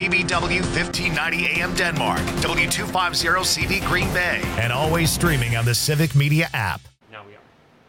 KBW 1590 AM Denmark, W250CV Green Bay, and always streaming on the Civic Media app. Now we are.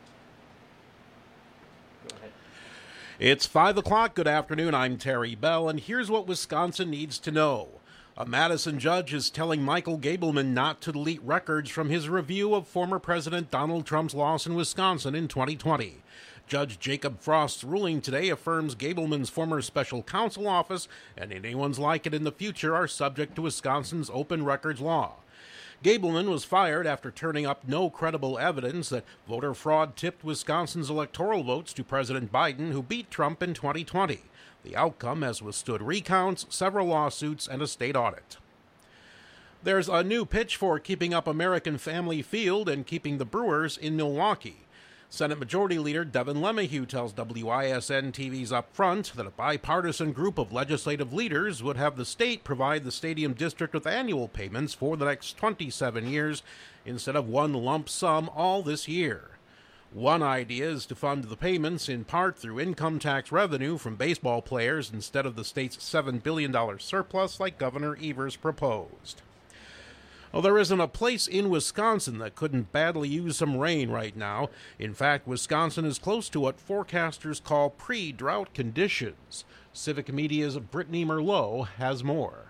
Go ahead. It's 5 o'clock. Good afternoon. I'm Terry Bell, and here's what Wisconsin needs to know. A Madison judge is telling Michael Gableman not to delete records from his review of former President Donald Trump's loss in Wisconsin in 2020. Judge Jacob Frost's ruling today affirms Gableman's former special counsel office and anyone's like it in the future are subject to Wisconsin's open records law. Gableman was fired after turning up no credible evidence that voter fraud tipped Wisconsin's electoral votes to President Biden, who beat Trump in 2020. The outcome has withstood recounts, several lawsuits, and a state audit. There's a new pitch for keeping up American Family Field and keeping the Brewers in Milwaukee. Senate Majority Leader Devin LeMahieu tells WISN-TV's Upfront that a bipartisan group of legislative leaders would have the state provide the stadium district with annual payments for the next 27 years instead of one lump sum all this year. One idea is to fund the payments in part through income tax revenue from baseball players instead of the state's $7 billion surplus like Governor Evers proposed. Well, there isn't a place in Wisconsin that couldn't badly use some rain right now. In fact, Wisconsin is close to what forecasters call pre-drought conditions. Civic Media's Brittany Merlot has more.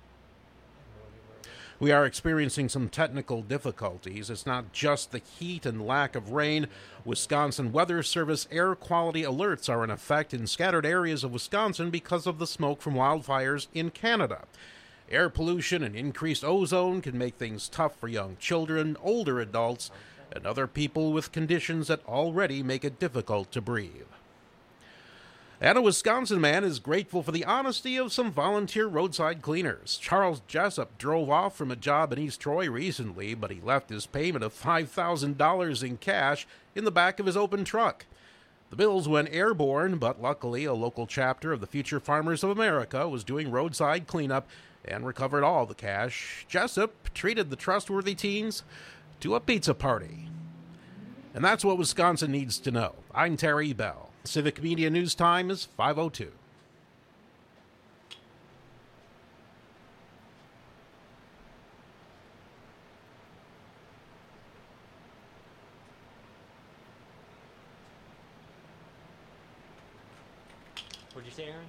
We are experiencing some technical difficulties. It's not just the heat and lack of rain. Wisconsin Weather Service air quality alerts are in effect in scattered areas of Wisconsin because of the smoke from wildfires in Canada. Air pollution and increased ozone can make things tough for young children, older adults, and other people with conditions that already make it difficult to breathe. And a Wisconsin man is grateful for the honesty of some volunteer roadside cleaners. Charles Jessup drove off from a job in East Troy recently, but he left his payment of $5,000 in cash in the back of his open truck. The bills went airborne, but luckily a local chapter of the Future Farmers of America was doing roadside cleanup and recovered all the cash. Jessup treated the trustworthy teens to a pizza party. And that's what Wisconsin needs to know. I'm Terry Bell. Civic Media News Time is 5:02. What'd you say, Aaron?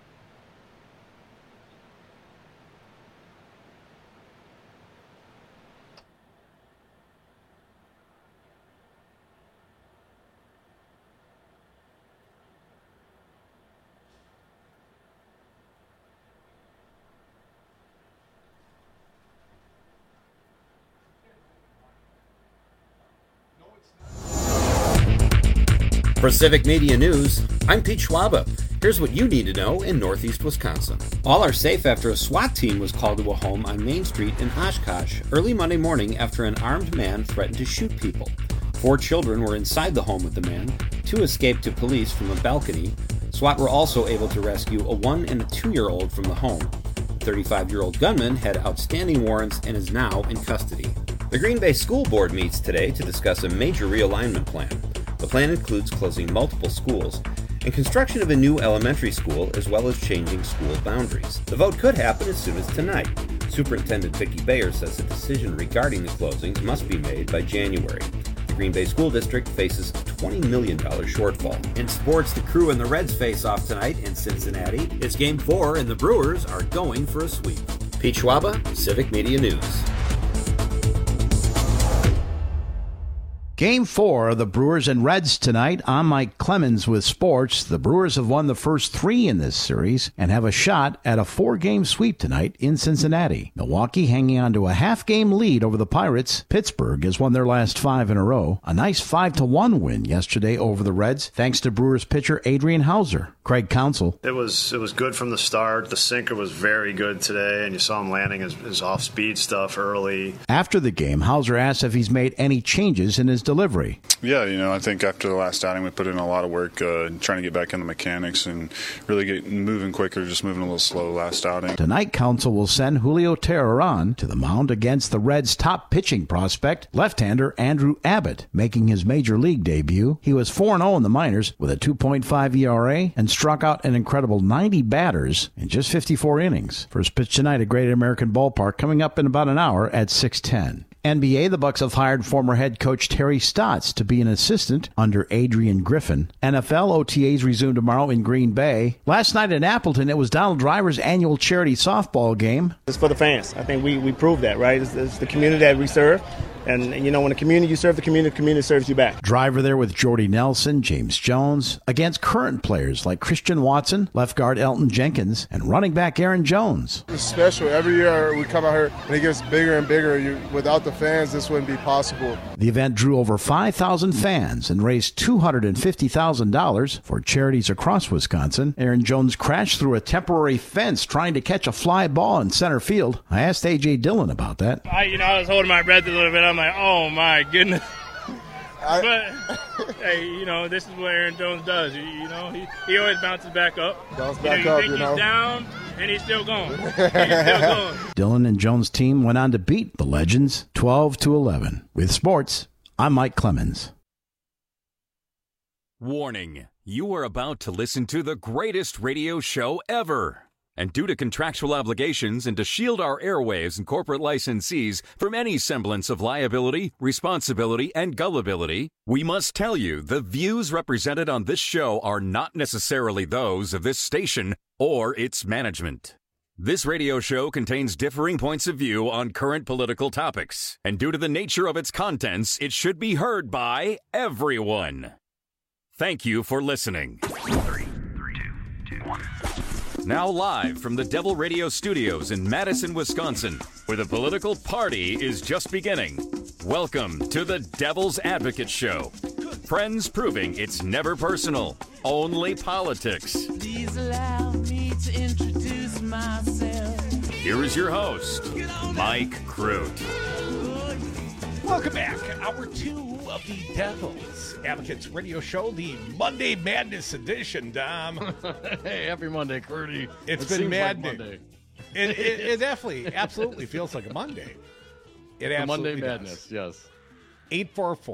For Civic Media News, I'm Pete Schwaba. Here's what you need to know in Northeast Wisconsin. All are safe after a SWAT team was called to a home on Main Street in Oshkosh early Monday morning after an armed man threatened to shoot people. 4 children were inside the home with the man. 2 escaped to police from a balcony. SWAT were also able to rescue a 1- and 2-year-old from the home. The 35-year-old gunman had outstanding warrants and is now in custody. The Green Bay School Board meets today to discuss a major realignment plan. The plan includes closing multiple schools and construction of a new elementary school, as well as changing school boundaries. The vote could happen as soon as tonight. Superintendent Vicki Bayer says a decision regarding the closings must be made by January. The Green Bay School District faces a $20 million shortfall. In sports, the Crew and the Reds face off tonight in Cincinnati. It's Game 4, and the Brewers are going for a sweep. Pete Schwaba, Civic Media News. Game 4 of the Brewers and Reds tonight. I'm Mike Clemens with sports. The Brewers have won the first 3 in this series and have a shot at a 4-game sweep tonight in Cincinnati. Milwaukee hanging on to a half-game lead over the Pirates. Pittsburgh has won their last 5 in a row. A nice 5-1 win yesterday over the Reds, thanks to Brewers pitcher Adrian Hauser. Craig Counsell. It was good from the start. The sinker was very good today, and you saw him landing his off-speed stuff early. After the game, Hauser asked if he's made any changes in his delivery. Yeah, I think after the last outing, we put in a lot of work trying to get back in the mechanics and really get moving quicker, just moving a little slow last outing. Tonight, Council will send Julio Teheran to the mound against the Reds' top pitching prospect, left-hander Andrew Abbott, making his major league debut. He was 4-0 in the minors with a 2.5 ERA and struck out an incredible 90 batters in just 54 innings. First pitch tonight at Great American Ballpark, coming up in about an hour at 6:10. NBA, the Bucks have hired former head coach Terry Stotts to be an assistant under Adrian Griffin. NFL OTAs resume tomorrow in Green Bay. Last night in Appleton, it was Donald Driver's annual charity softball game. It's for the fans. I think we proved that, right? It's the community that we serve. And, when the community you serve, the community serves you back. Driver there with Jordy Nelson, James Jones, against current players like Christian Watson, left guard Elton Jenkins, and running back Aaron Jones. It's special. Every year we come out here and it gets bigger and bigger. Without the fans, this wouldn't be possible. The event drew over 5,000 fans and raised $250,000 for charities across Wisconsin. Aaron Jones crashed through a temporary fence trying to catch a fly ball in center field. I asked A.J. Dillon about that. I was holding my breath a little bit. I'm like, oh, my goodness. But, hey, this is what Aaron Jones does. He always bounces back up. Bounce back up, He's down, and he's still going. Dillon and Jones' team went on to beat the Legends 12-11. With sports, I'm Mike Clemens. Warning, you are about to listen to the greatest radio show ever. And due to contractual obligations and to shield our airwaves and corporate licensees from any semblance of liability, responsibility, and gullibility, we must tell you the views represented on this show are not necessarily those of this station or its management. This radio show contains differing points of view on current political topics, and due to the nature of its contents, it should be heard by everyone. Thank you for listening. 3, 2, 1. Now live from the Devil Radio Studios in Madison, Wisconsin, where the political party is just beginning. Welcome to the Devil's Advocate Show. Friends proving it's never personal, only politics. Please allow me to introduce myself. Here is your host, Mike Crute. Welcome back. Hour 2 of the Devil's Advocates Radio Show, the Monday Madness edition, Dom. Hey, happy Monday, Curdy. It's been maddening. Like it definitely, absolutely feels like a Monday. It absolutely Monday Madness, does. yes.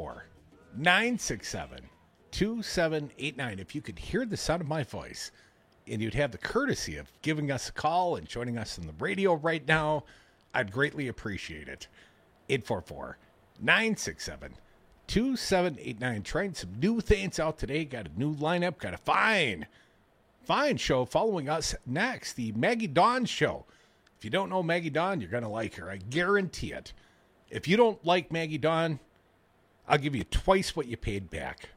844-967-2789. If you could hear the sound of my voice and you'd have the courtesy of giving us a call and joining us on the radio right now, I'd greatly appreciate it. 844-967-2789. Trying some new things out today. Got a new lineup. Got a fine show following us next. The Maggie Dawn Show. If you don't know Maggie Dawn, you're going to like her. I guarantee it. If you don't like Maggie Dawn, I'll give you twice what you paid back.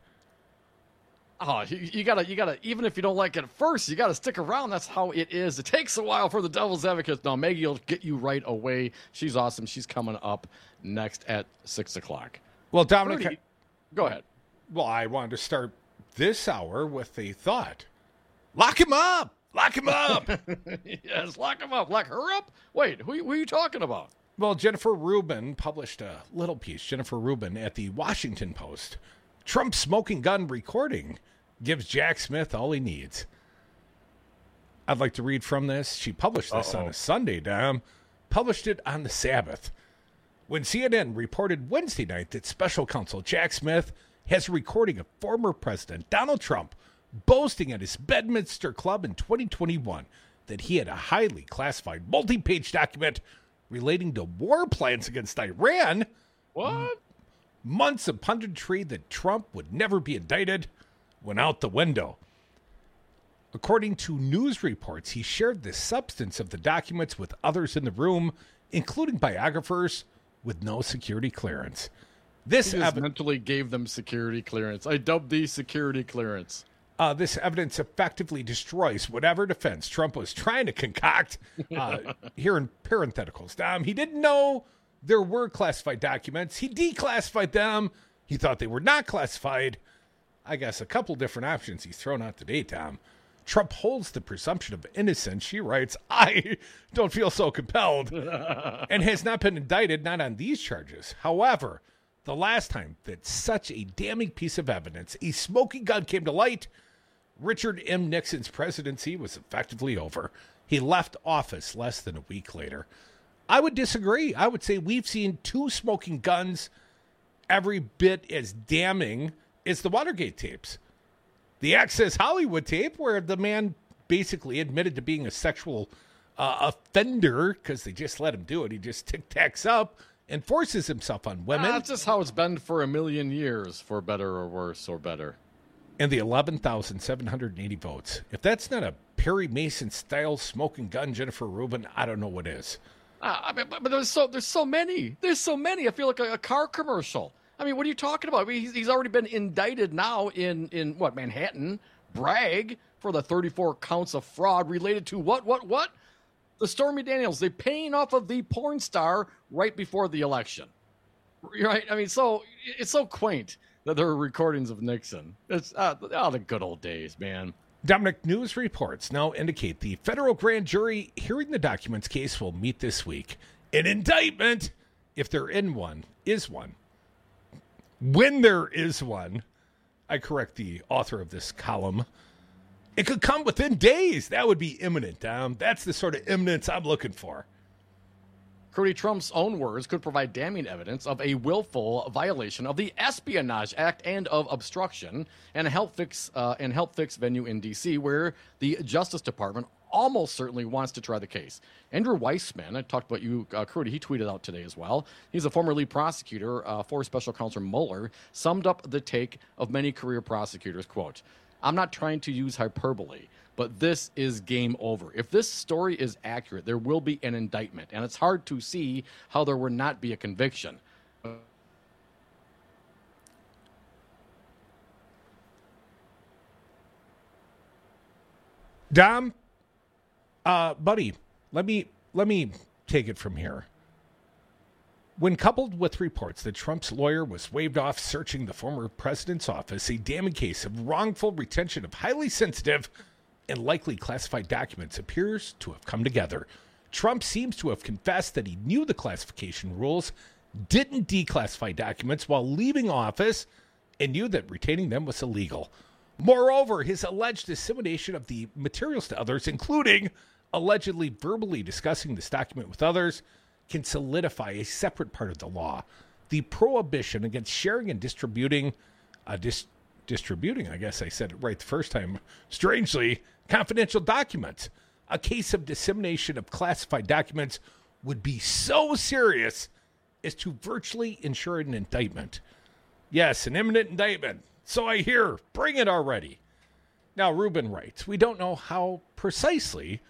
Oh, you gotta. Even if you don't like it at first, you gotta stick around. That's how it is. It takes a while for the Devil's Advocates. Now, Maggie will get you right away. She's awesome. She's coming up next at 6:00. Well, Dominic, Rudy, go ahead. Well, I wanted to start this hour with a thought. Lock him up. Lock him up. Yes, lock him up. Lock her up. Wait, who are you talking about? Well, Jennifer Rubin published a little piece. Jennifer Rubin at the Washington Post. Trump's smoking gun recording gives Jack Smith all he needs. I'd like to read from this. She published this on a Sunday, Dom. Published it on the Sabbath. When CNN reported Wednesday night that special counsel Jack Smith has a recording of former President Donald Trump boasting at his Bedminster Club in 2021 that he had a highly classified multi-page document relating to war plans against Iran. What? Months of punditry that Trump would never be indicted went out the window. According to news reports, he shared the substance of the documents with others in the room, including biographers, with no security clearance. This mentally gave them security clearance. I dubbed these security clearance. This evidence effectively destroys whatever defense Trump was trying to concoct. Here in parentheticals, Dom, he didn't know there were classified documents. He declassified them. He thought they were not classified. I guess a couple different options he's thrown out today, Tom. Trump holds the presumption of innocence. She writes, I don't feel so compelled, and has not been indicted, not on these charges. However, the last time that such a damning piece of evidence, a smoking gun, came to light, Richard M. Nixon's presidency was effectively over. He left office less than a week later. I would disagree. I would say we've seen 2 smoking guns every bit as damning as the Watergate tapes. The Access Hollywood tape, where the man basically admitted to being a sexual offender because they just let him do it. He just tic-tacs up and forces himself on women. That's just how it's been for a million years, for better or worse or better. And the 11,780 votes. If that's not a Perry Mason-style smoking gun, Jennifer Rubin, I don't know what is. But there's so many. There's so many. I feel like a car commercial. I mean, what are you talking about? I mean, he's already been indicted now in what, Manhattan, Bragg, for the 34 counts of fraud related to what? The Stormy Daniels. They paying off of the porn star right before the election. Right? I mean, so it's so quaint that there are recordings of Nixon. It's the good old days, man. Dominic, news reports now indicate the federal grand jury hearing the documents case will meet this week. An indictment, if there is one. When there is one, I correct the author of this column, it could come within days. That would be imminent, Dom. That's the sort of imminence I'm looking for. Crudy, Trump's own words could provide damning evidence of a willful violation of the Espionage Act and of obstruction, and help fix venue in D.C., where the Justice Department almost certainly wants to try the case. Andrew Weissman, I talked about you, Crudy, he tweeted out today as well. He's a former lead prosecutor for Special Counsel Mueller, summed up the take of many career prosecutors, quote, "I'm not trying to use hyperbole, but this is game over. If this story is accurate, there will be an indictment, and it's hard to see how there would not be a conviction." Dom, buddy, let me take it from here. When coupled with reports that Trump's lawyer was waved off searching the former president's office, a damning case of wrongful retention of highly sensitive and likely classified documents appears to have come together. Trump seems to have confessed that he knew the classification rules, didn't declassify documents while leaving office, and knew that retaining them was illegal. Moreover, his alleged dissemination of the materials to others, including allegedly verbally discussing this document with others, can solidify a separate part of the law, the prohibition against sharing and distributing, I guess I said it right the first time, strangely, confidential documents. A case of dissemination of classified documents would be so serious as to virtually ensure an indictment. Yes, an imminent indictment. So I hear, bring it already. Now, Rubin writes, we don't know precisely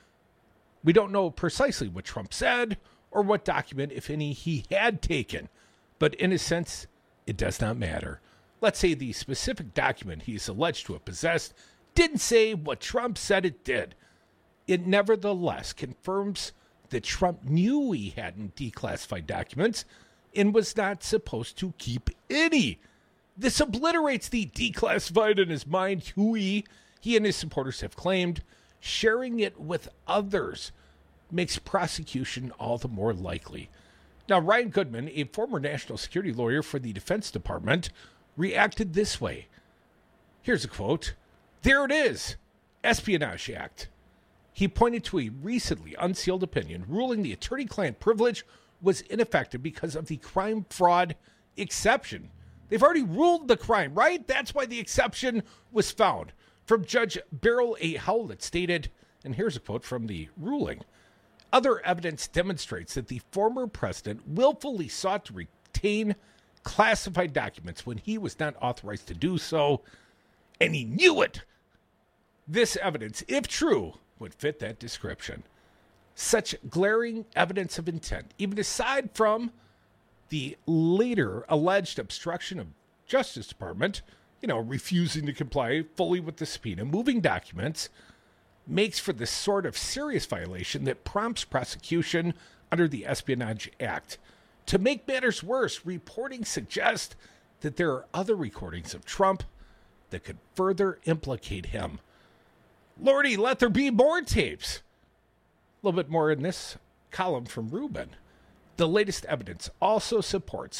what Trump said or what document, if any, he had taken. But in a sense, it does not matter. Let's say the specific document he is alleged to have possessed didn't say what Trump said it did. It nevertheless confirms that Trump knew he hadn't declassified documents and was not supposed to keep any. This obliterates the declassified in his mind who he and his supporters have claimed. Sharing it with others makes prosecution all the more likely. Now, Ryan Goodman, a former national security lawyer for the Defense Department, reacted this way. Here's a quote. There it is, Espionage Act. He pointed to a recently unsealed opinion ruling the attorney-client privilege was ineffective because of the crime fraud exception. They've already ruled the crime, right? That's why the exception was found. From Judge Beryl A. Howlett stated, and here's a quote from the ruling, other evidence demonstrates that the former president willfully sought to retain classified documents when he was not authorized to do so, and he knew it. This evidence, if true, would fit that description. Such glaring evidence of intent, even aside from the later alleged obstruction of Justice Department, refusing to comply fully with the subpoena, moving documents, makes for the sort of serious violation that prompts prosecution under the Espionage Act. To make matters worse, reporting suggests that there are other recordings of Trump that could further implicate him. Lordy, let there be more tapes. A little bit more in this column from Rubin. The latest evidence also supports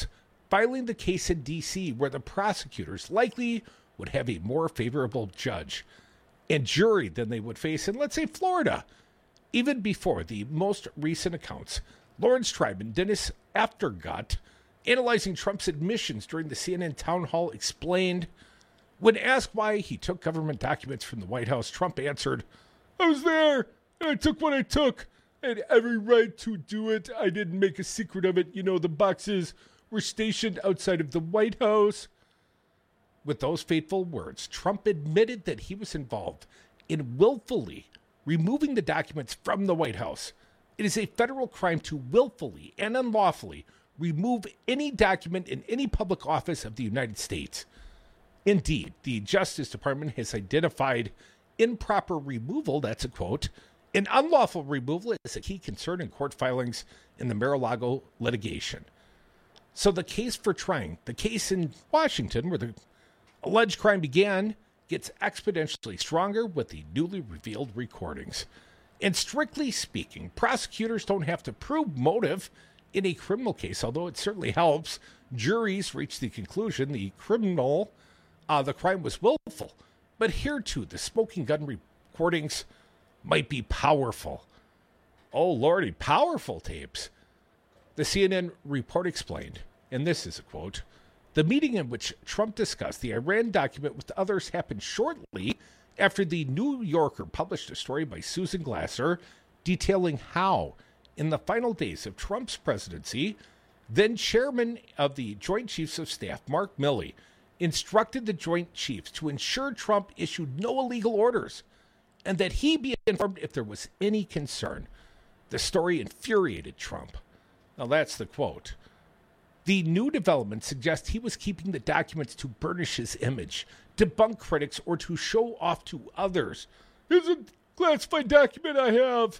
filing the case in D.C., where the prosecutors likely would have a more favorable judge and jury than they would face in, let's say, Florida. Even before the most recent accounts, Lawrence Tribe and Dennis Aftergott, analyzing Trump's admissions during the CNN town hall, explained, when asked why he took government documents from the White House, Trump answered, "I was there, and I took what I took. I had every right to do it. I didn't make a secret of it. You know, the boxes were stationed outside of the White House." With those fateful words, Trump admitted that he was involved in willfully removing the documents from the White House. It is a federal crime to willfully and unlawfully remove any document in any public office of the United States. Indeed, the Justice Department has identified improper removal, that's a quote, an unlawful removal is a key concern in court filings in the Mar-a-Lago litigation. So the case for trying, the case in Washington where the alleged crime began, gets exponentially stronger with the newly revealed recordings. And strictly speaking, prosecutors don't have to prove motive in a criminal case, although it certainly helps. Juries reach the conclusion the crime was willful. But here, too, the smoking gun recordings might be powerful. Oh, Lordy, powerful tapes. The CNN report explained, and this is a quote, "The meeting in which Trump discussed the Iran document with others happened shortly after the New Yorker published a story by Susan Glasser detailing how, in the final days of Trump's presidency, then chairman of the Joint Chiefs of Staff, Mark Milley, instructed the Joint Chiefs to ensure Trump issued no illegal orders and that he be informed if there was any concern." The story infuriated Trump. Now that's the quote. The new development suggests he was keeping the documents to burnish his image, debunk critics, or to show off to others. "Here's a classified document I have."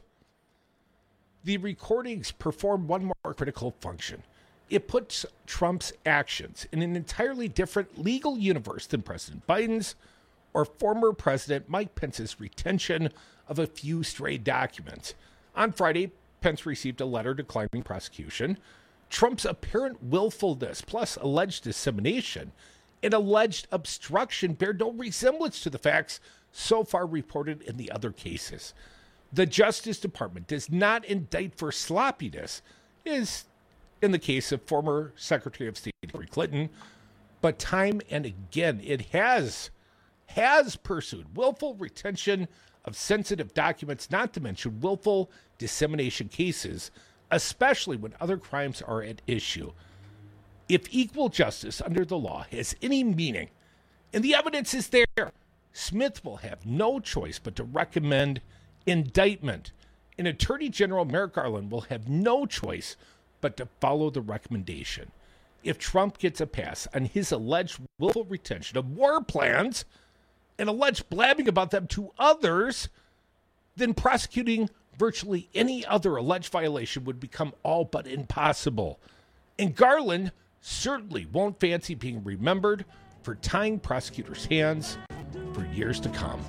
The recordings perform one more critical function. It puts Trump's actions in an entirely different legal universe than President Biden's or former President Mike Pence's retention of a few stray documents. On Friday, Pence received a letter declining prosecution. Trump's apparent willfulness plus alleged dissemination and alleged obstruction bear no resemblance to the facts so far reported in the other cases. The Justice Department does not indict for sloppiness, as in the case of former Secretary of State Hillary Clinton, but time and again it has pursued willful retention of sensitive documents, not to mention willful dissemination cases, especially when other crimes are at issue. If equal justice under the law has any meaning, and the evidence is there, Smith will have no choice but to recommend indictment. And Attorney General Merrick Garland will have no choice but to follow the recommendation. If Trump gets a pass on his alleged willful retention of war plans and alleged blabbing about them to others, then prosecuting virtually any other alleged violation would become all but impossible. And Garland certainly won't fancy being remembered for tying prosecutors' hands for years to come.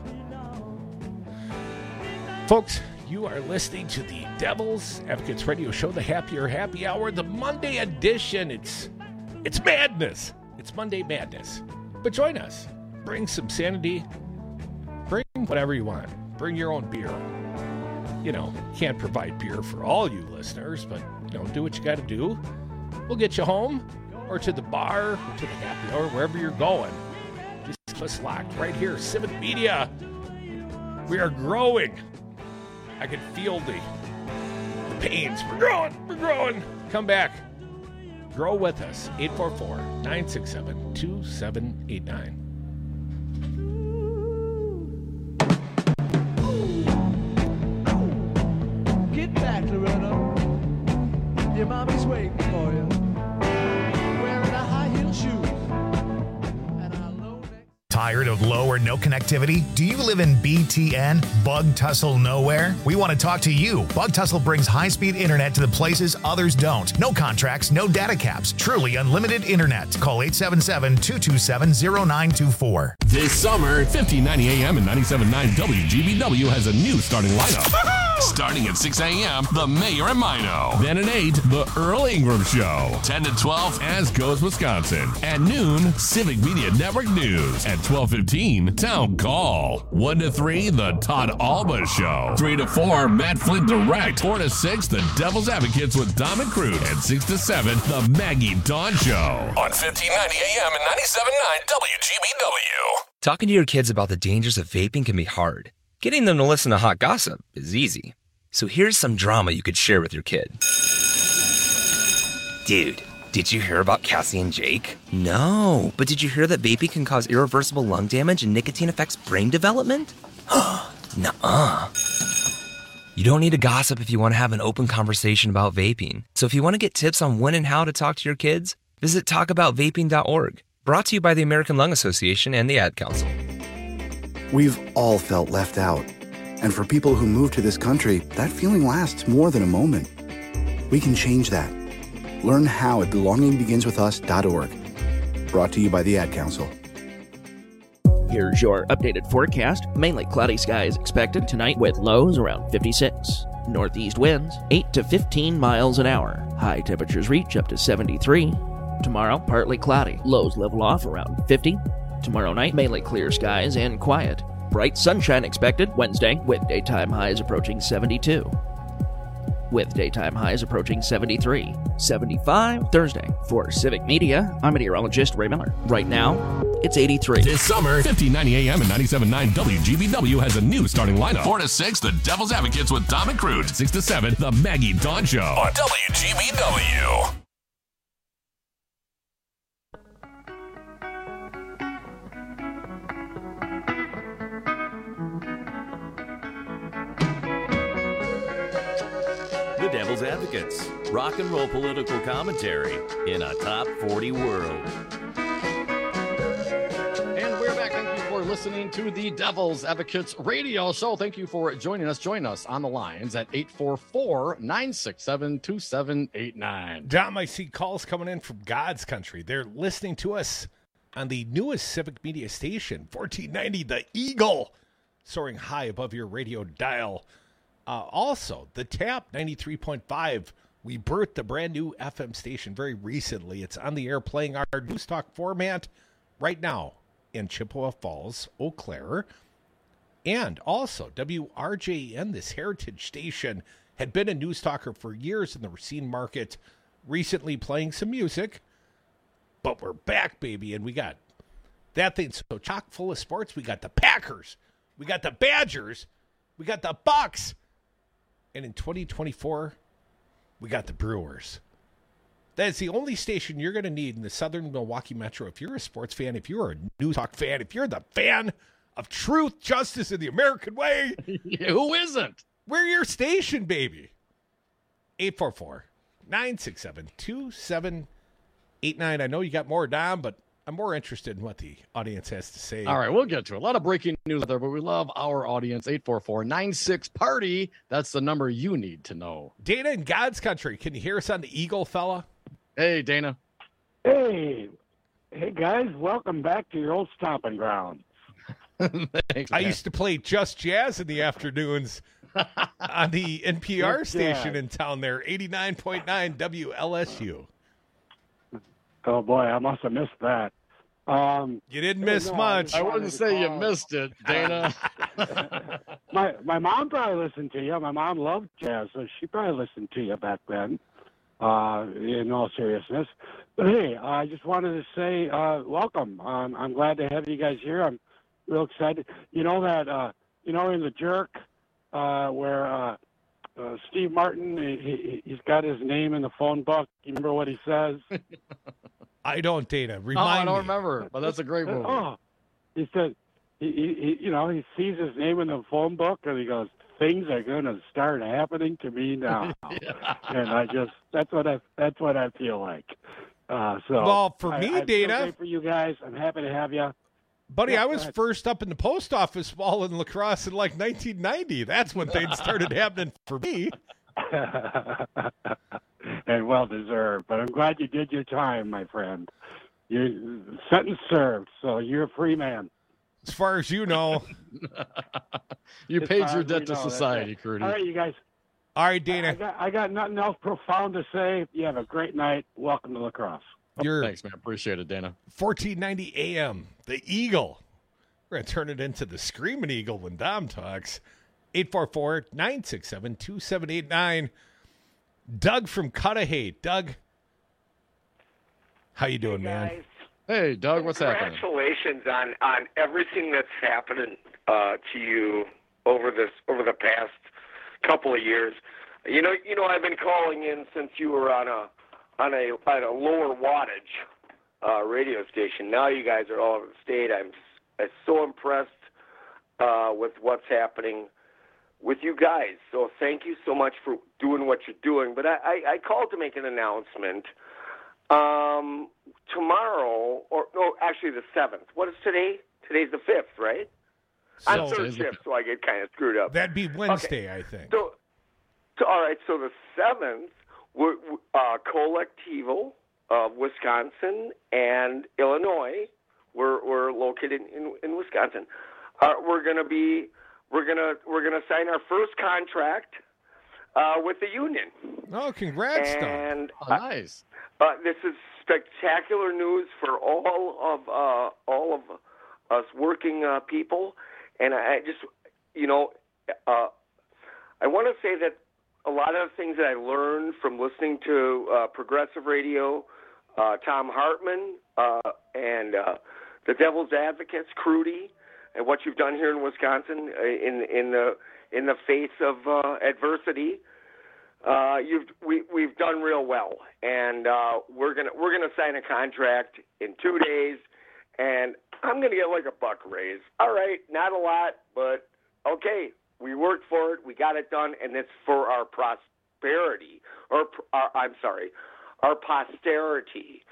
Folks, you are listening to the Devil's Advocates Radio Show, the Happier Happy Hour, the Monday edition. It's madness. It's Monday madness. But join us. Bring some sanity. Bring whatever you want. Bring your own beer. Can't provide beer for all you listeners, but, do what you got to do. We'll get you home or to the bar or to the happy hour, wherever you're going. Just keep us locked right here. Civic Media. We are growing. I can feel the pains. We're growing. Come back. Grow with us. 844-967-2789. Get back, Loretta. Your mommy's waiting for you. Wearing a high heel shoes. And a low neck. Tired of low or no connectivity? Do you live in BTN, Bug Tussle Nowhere? We want to talk to you. Bug Tussle brings high-speed internet to the places others don't. No contracts, no data caps. Truly unlimited internet. Call 877-227-0924. This summer, 1590 AM and 97.9 WGBW has a new starting lineup. Starting at 6 a.m., The Mayor and Mino. Then at 8, The Earl Ingram Show. 10 to 12, As Goes Wisconsin. At noon, Civic Media Network News. At 12:15, Town Call. 1 to 3, The Todd Alba Show. 3 to 4, Matt Flint Direct. 4 to 6, The Devil's Advocates with Dom and Cruz. And 6 to 7, The Maggie Dawn Show. On 1590 AM and 97.9 WGBW. Talking to your kids about the dangers of vaping can be hard. Getting them to listen to hot gossip is easy. So here's some drama you could share with your kid. Dude, did you hear about Cassie and Jake? No, but did you hear that vaping can cause irreversible lung damage and nicotine affects brain development? Nuh-uh. You don't need to gossip if you want to have an open conversation about vaping. So if you want to get tips on when and how to talk to your kids, visit talkaboutvaping.org. Brought to you by the American Lung Association and the Ad Council. We've all felt left out. And for people who move to this country, that feeling lasts more than a moment. We can change that. Learn how at belongingbeginswithus.org. Brought to you by the Ad Council. Here's your updated forecast. Mainly cloudy skies expected tonight with lows around 56. Northeast winds 8 to 15 miles an hour. High temperatures reach up to 73. Tomorrow, partly cloudy. Lows level off around 50. Tomorrow night, mainly clear skies and quiet. Bright sunshine expected Wednesday with daytime highs approaching 72. With daytime highs approaching 73. 75 Thursday. For Civic Media, I'm meteorologist Ray Miller. Right now, it's 83. This summer, 1590 AM and 97.9 WGBW has a new starting lineup. 4 to 6, The Devil's Advocates with Dom and Cruz. 6 to 7, The Maggie Dawn Show. On WGBW. The Devil's Advocates, rock and roll political commentary in a top 40 world. And we're back. Thank you for listening to the Devil's Advocates radio show. Thank you for joining us. Join us on the lines at 844-967-2789. Dom, I see calls coming in from God's country. They're listening to us on the newest Civic Media station, 1490 The Eagle, soaring high above your radio dial. Also, the Tap 93.5. We birthed a brand new FM station very recently. It's on the air playing our News Talk format right now in Chippewa Falls, Eau Claire. And also, WRJN, this heritage station, had been a news talker for years in the Racine market, recently playing some music. But we're back, baby, and we got that thing so chock full of sports. We got the Packers. We got the Badgers. We got the Bucks. And in 2024, we got the Brewers. That is the only station you're going to need in the southern Milwaukee Metro. If you're a sports fan, if you're a News Talk fan, if you're the fan of truth, justice, and the American way. Who isn't? We're your station, baby. 844-967-2789. I know you got more, Dom, but I'm more interested in what the audience has to say. All right, we'll get to it. A lot of breaking news out there, but we love our audience. 844-96-PARTY. That's the number you need to know. Dana in God's country. Can you hear us on the Eagle, fella? Hey, Dana. Hey, guys. Welcome back to your old stomping ground. Thanks, I used to play Just Jazz in the afternoons on the NPR station in town there, 89.9 WLSU. Oh, boy, I must have missed that. You didn't miss much. I wouldn't say you missed it, Dana. My mom probably listened to you. My mom loved jazz, so she probably listened to you back then, in all seriousness. But, hey, I just wanted to say welcome. I'm glad to have you guys here. I'm real excited. You know that, in The Jerk, where Steve Martin, he's got his name in the phone book. You remember what he says? I don't, Dana. Remind me. I don't remember, but that's a great movie. Oh, he said, he sees his name in the phone book, and he goes, "Things are going to start happening to me now." And that's what I feel like. Well, for me, I Dana, feel great for you guys. I'm happy to have you. Buddy, I was first up in the post office wall in La Crosse in like 1990. That's when things started happening for me. And well deserved. But I'm glad you did your time, my friend. You're sentence served, so you're a free man. As far as you know. You paid your debt to society, Crudy. All right, you guys. All right, Dana. I got nothing else profound to say. You have a great night. Welcome to lacrosse. Thanks, man. Appreciate it, Dana. 1490 AM, the Eagle. We're going to turn it into the Screaming Eagle when Dom talks. 844-967-2789. Doug from Cudahy. Doug, how you doing, man? Hey, Doug, what's happening? Congratulations on everything that's happening to you over the past couple of years. You know, I've been calling in since you were on a lower wattage radio station. Now you guys are all over the state. I'm so impressed with what's happening with you guys. So thank you so much for doing what you're doing. But I called to make an announcement. Tomorrow, actually the 7th. What is today? Today's the 5th, right? I'm third shift, so I get kind of screwed up. That'd be Wednesday, okay. I think. So all right, so the 7th, Colectivo of Wisconsin and Illinois, we're located in Wisconsin. We're gonna sign our first contract with the union. Oh, congrats, Doug. And nice. This is spectacular news for all of us working people, and I just, I want to say that a lot of the things that I learned from listening to progressive radio, Tom Hartman, and the Devil's Advocates, Crudy, and what you've done here in Wisconsin in the face of adversity. We've done real well, and we're gonna sign a contract in 2 days, and I'm gonna get like a $1 raise. All right, not a lot, but okay. We worked for it. We got it done, and it's for our prosperity, our posterity.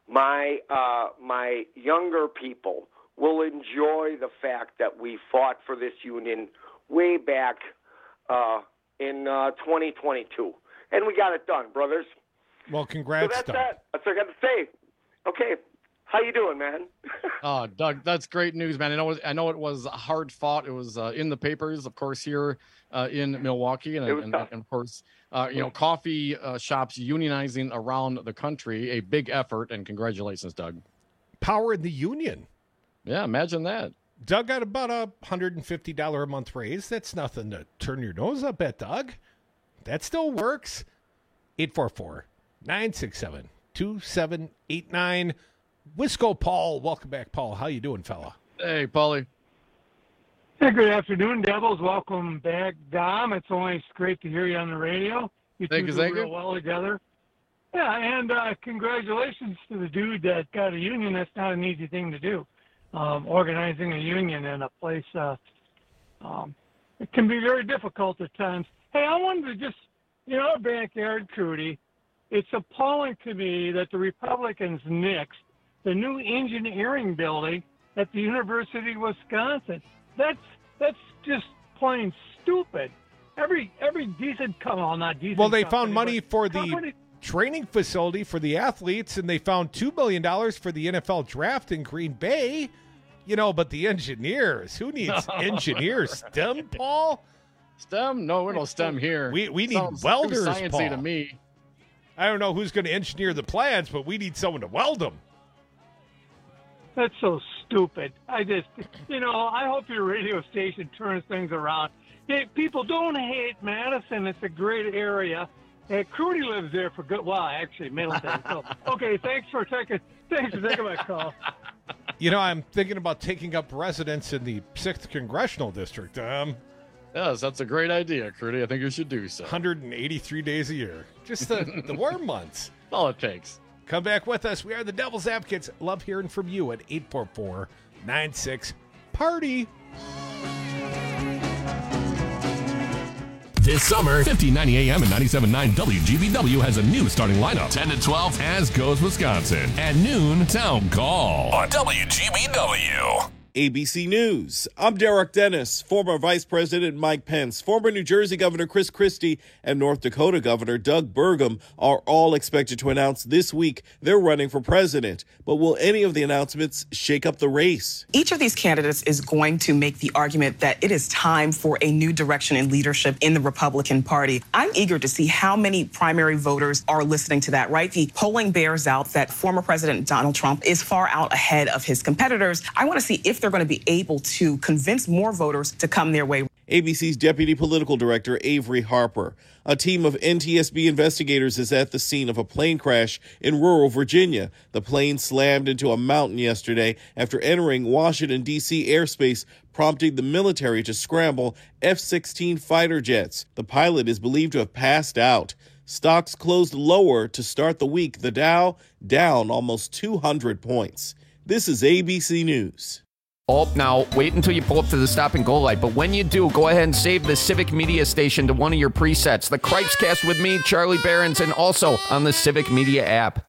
My younger people will enjoy the fact that we fought for this union way back in 2022, and we got it done, brothers. Well, congrats, so that's what I got to say. Okay, how you doing, man? Doug, that's great news, man. I know it was hard fought. It was in the papers, of course, here in Milwaukee, and of course, coffee shops unionizing around the country, a big effort. And congratulations, Doug. Power in the union. Yeah, imagine that. Doug got about $150 a month raise. That's nothing to turn your nose up at, Doug. That still works. 844-967-2789. Wisco Paul. Welcome back, Paul. How you doing, fella? Hey, Paulie. Hey, good afternoon, Devils. Welcome back, Dom. It's always great to hear you on the radio. You two do real well together. Yeah, and congratulations to the dude that got a union. That's not an easy thing to do. Organizing a union in a place, it can be very difficult at times. Hey, I wanted to just, our backyard, Trudy, it's appalling to me that the Republicans nixed the new engineering building at the University of Wisconsin. That's just plain stupid. Every decent not decent. Well, they found money for the training facility for the athletes, and they found $2 million for the NFL draft in Green Bay. But the engineers, who needs engineers? STEM, Paul? STEM? No, we're no STEM here. We need welders, sciencey Paul. To me. I don't know who's going to engineer the plans, but we need someone to weld them. That's so stupid. I hope your radio station turns things around. Hey, people, don't hate Madison. It's a great area. Hey, Crudy lives there for good. Well, actually, Middleton. So, okay, thanks for taking my call. I'm thinking about taking up residence in the 6th Congressional District. Yes, that's a great idea, Crudy. I think you should do so. 183 days a year. Just the warm months. That's all it takes. Come back with us. We are the Devil's Advocates. Love hearing from you at 844-96-PARTY. This summer, 1590 AM and 97.9 WGBW has a new starting lineup. 10 to 12, As Goes Wisconsin. At noon, Town Call on WGBW. ABC News. I'm Derek Dennis. Former Vice President Mike Pence, former New Jersey Governor Chris Christie, and North Dakota Governor Doug Burgum are all expected to announce this week they're running for president. But will any of the announcements shake up the race? Each of these candidates is going to make the argument that it is time for a new direction in leadership in the Republican Party. I'm eager to see how many primary voters are listening to that, right? The polling bears out that former President Donald Trump is far out ahead of his competitors. I want to see if they're going to be able to convince more voters to come their way. ABC's Deputy Political Director Avery Harper. A team of NTSB investigators is at the scene of a plane crash in rural Virginia. The plane slammed into a mountain yesterday after entering Washington, D.C. airspace, prompting the military to scramble F-16 fighter jets. The pilot is believed to have passed out. Stocks closed lower to start the week. The Dow down almost 200 points. This is ABC News. Oh, now, wait until you pull up to the stop and go light. But when you do, go ahead and save the Civic Media station to one of your presets. The Cripescast with me, Charlie Behrens, and also on the Civic Media app.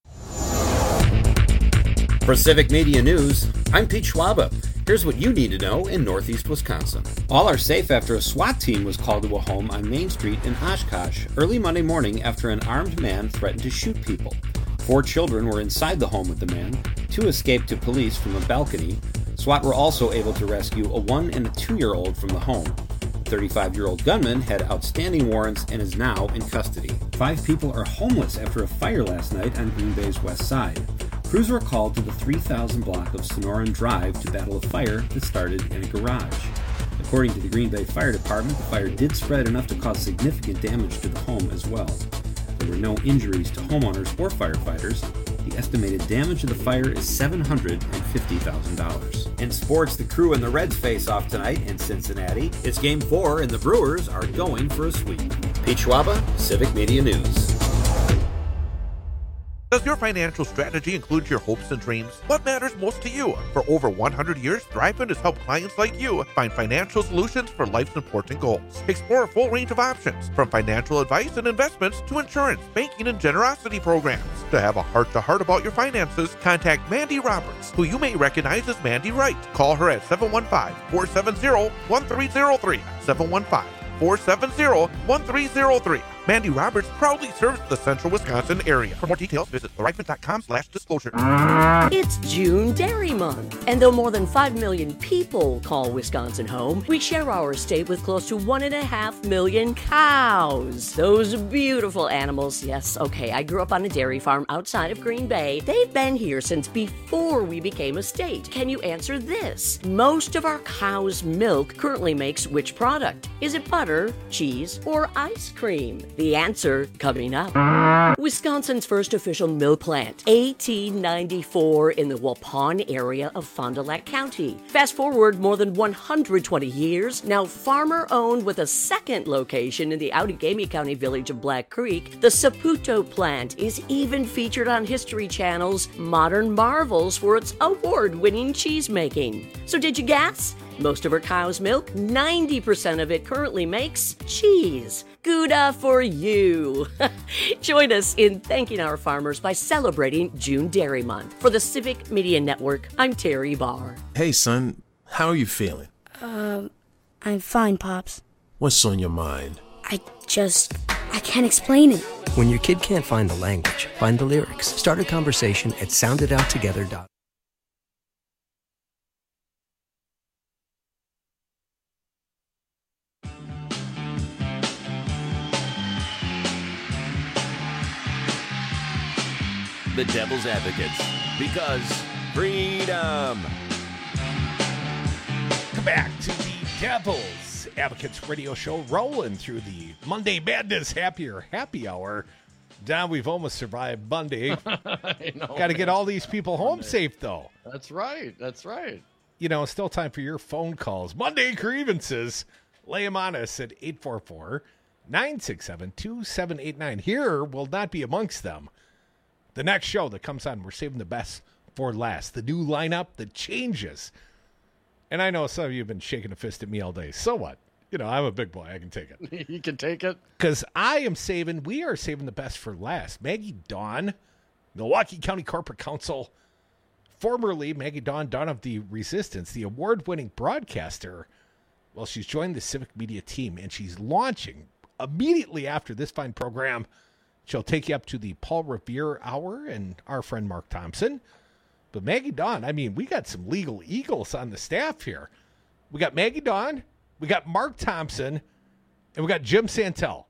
For Civic Media News, I'm Pete Schwaba. Here's what you need to know in Northeast Wisconsin. All are safe after a SWAT team was called to a home on Main Street in Oshkosh early Monday morning after an armed man threatened to shoot people. 4 children were inside the home with the man. 2 escaped to police from a balcony. SWAT were also able to rescue a 1- and 2-year-old from the home. The 35-year-old gunman had outstanding warrants and is now in custody. 5 people are homeless after a fire last night on Green Bay's west side. Crews were called to the 3,000 block of Sonoran Drive to battle a fire that started in a garage. According to the Green Bay Fire Department, the fire did spread enough to cause significant damage to the home as well. There were no injuries to homeowners or firefighters. The estimated damage of the fire is $750,000. In sports, the Crew and the Reds face off tonight in Cincinnati. It's Game 4, and the Brewers are going for a sweep. Pete Schwaba, Civic Media News. Does your financial strategy include your hopes and dreams? What matters most to you? For over 100 years, ThriveFund has helped clients like you find financial solutions for life's important goals. Explore a full range of options, from financial advice and investments to insurance, banking, and generosity programs. To have a heart-to-heart about your finances, contact Mandy Roberts, who you may recognize as Mandy Wright. Call her at 715-470-1303. 715-470-1303. Mandy Roberts proudly serves the central Wisconsin area. For more details, visit thrivefund.com/disclosure. It's June Dairy Month, and though more than 5 million people call Wisconsin home, we share our state with close to 1.5 million cows. Those beautiful animals. Yes, okay, I grew up on a dairy farm outside of Green Bay. They've been here since before we became a state. Can you answer this? Most of our cow's milk currently makes which product? Is it butter, cheese, or ice cream? The answer coming up. Wisconsin's first official milk plant, 1894, in the Waupun area of Fond du Lac County. Fast forward more than 120 years, now farmer-owned with a second location in the Outagamie County village of Black Creek, the Saputo plant is even featured on History Channel's Modern Marvels for its award-winning cheese making. So did you guess? Most of our cow's milk, 90% of it currently makes cheese. Gouda for you. Join us in thanking our farmers by celebrating June Dairy Month. For the Civic Media Network, I'm Terry Barr. Hey, son, how are you feeling? I'm fine, Pops. What's on your mind? I can't explain it. When your kid can't find the language, find the lyrics. Start a conversation at soundedouttogether.com. The Devil's Advocates, because freedom. Come back to the Devil's Advocates radio show, rolling through the Monday Madness happy hour. Don, we've almost survived Monday. Got to get all these people home safe, though. That's right. That's right. You know, still time for your phone calls. Monday grievances. Lay them on us at 844-967-2789. Here will not be amongst them. The next show that comes on, we're saving the best for last. The new lineup that changes. And I know some of you have been shaking a fist at me all day. So what? You know, I'm a big boy. I can take it. You can take it? Because we are saving the best for last. Maggie Dawn, Milwaukee County Corporate Counsel, formerly Maggie Dawn of the Resistance, the award-winning broadcaster. Well, she's joined the Civic Media team, and she's launching immediately after this fine program. She'll take you up to the Paul Revere Hour and our friend Mark Thompson. But Maggie Dawn, I mean, we got some legal eagles on the staff here. We got Maggie Dawn, we got Mark Thompson, and we got Jim Santel.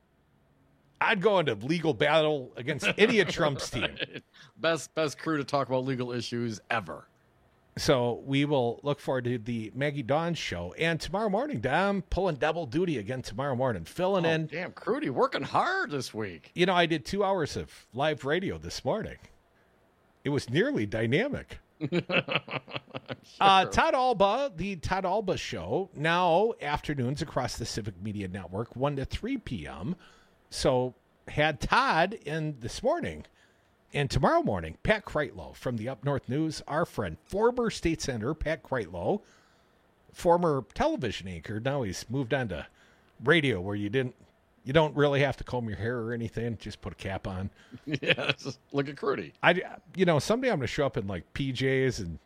I'd go into legal battle against any of Trump's team. Best crew to talk about legal issues ever. So we will look forward to the Maggie Dawn show. And tomorrow morning, I'm pulling double duty again tomorrow morning, filling in. Damn, Crudy, working hard this week. You know, I did 2 hours of live radio this morning. It was nearly dynamic. Sure. Todd Alba, the Todd Alba Show, now afternoons across the Civic Media Network, 1 to 3 p.m. So had Todd in this morning. And tomorrow morning, Pat Kreitlow from the Up North News, our friend, former state senator Pat Kreitlow, former television anchor. Now he's moved on to radio where you don't really have to comb your hair or anything. Just put a cap on. Yeah, look at Crudy. Someday I'm going to show up in like PJs and,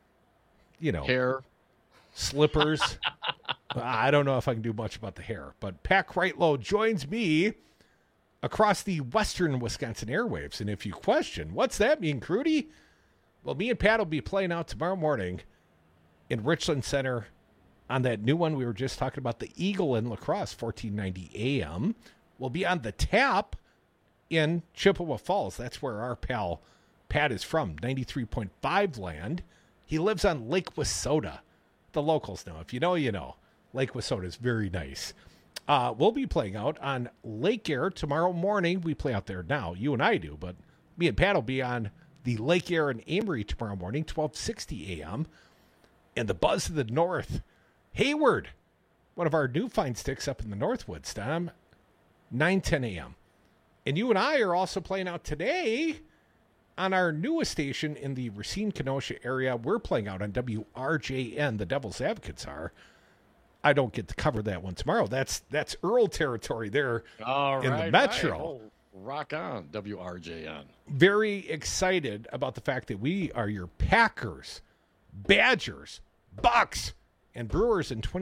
hair, slippers. I don't know if I can do much about the hair, but Pat Kreitlow joins me across the western Wisconsin airwaves. And if you question, what's that mean, Crudy? Well, me and Pat will be playing out tomorrow morning in Richland Center on that new one we were just talking about, the Eagle in La Crosse, 1490 AM. We'll be on the Tap in Chippewa Falls. That's where our pal Pat is from, 93.5 land. He lives on Lake Wissota. The locals know. If you know, you know. Lake Wissota is very nice. We'll be playing out on Lake Air tomorrow morning. We play out there now. You and I do, but me and Pat will be on the Lake Air in Amory tomorrow morning, 1260 a.m. And the Buzz of the North, Hayward, one of our new fine sticks up in the Northwoods, Tom, 9:10 a.m. And you and I are also playing out today on our newest station in the Racine-Kenosha area. We're playing out on WRJN, the Devil's Advocates are. I don't get to cover that one tomorrow. That's Earl territory there in the Metro. Right. Oh, rock on, WRJN. Very excited about the fact that we are your Packers, Badgers, Bucks, and Brewers in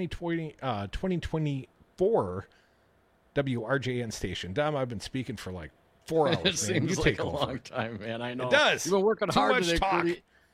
2024 WRJN station. Dom, I've been speaking for like 4 hours. It seems like a long time, man. I know. It does. You've been working Too hard much today, talk.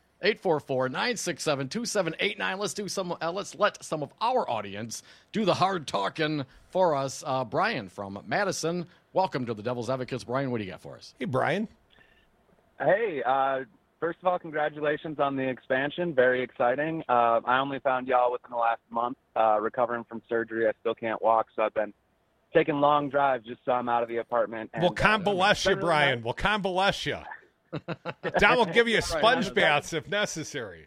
844-967-2789. Let's do let's let some of our audience do the hard talking for us. Brian from Madison, welcome to the Devil's Advocates. Brian, what do you got for us? Hey, Brian. Hey, first of all, congratulations on the expansion. Very exciting. I only found y'all within the last month, recovering from surgery. I still can't walk, so I've been taking long drives just so I'm out of the apartment. And, We'll convalesce you, Brian. We'll convalesce you. Don will give you sponge baths if necessary.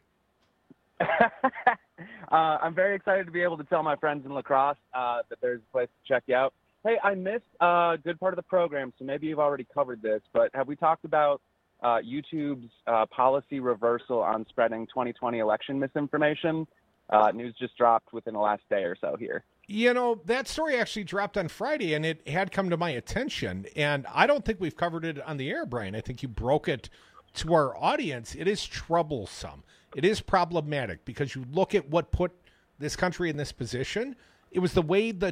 I'm very excited to be able to tell my friends in La Crosse that there's a place to check you out. Hey, I missed a good part of the program, so maybe you've already covered this, but have we talked about YouTube's policy reversal on spreading 2020 election misinformation? News just dropped within the last day or so here. You know, that story actually dropped on Friday, and it had come to my attention, and I don't think we've covered it on the air, Brian. I think you broke it to our audience. It is troublesome. It is problematic because you look at what put this country in this position. It was the way the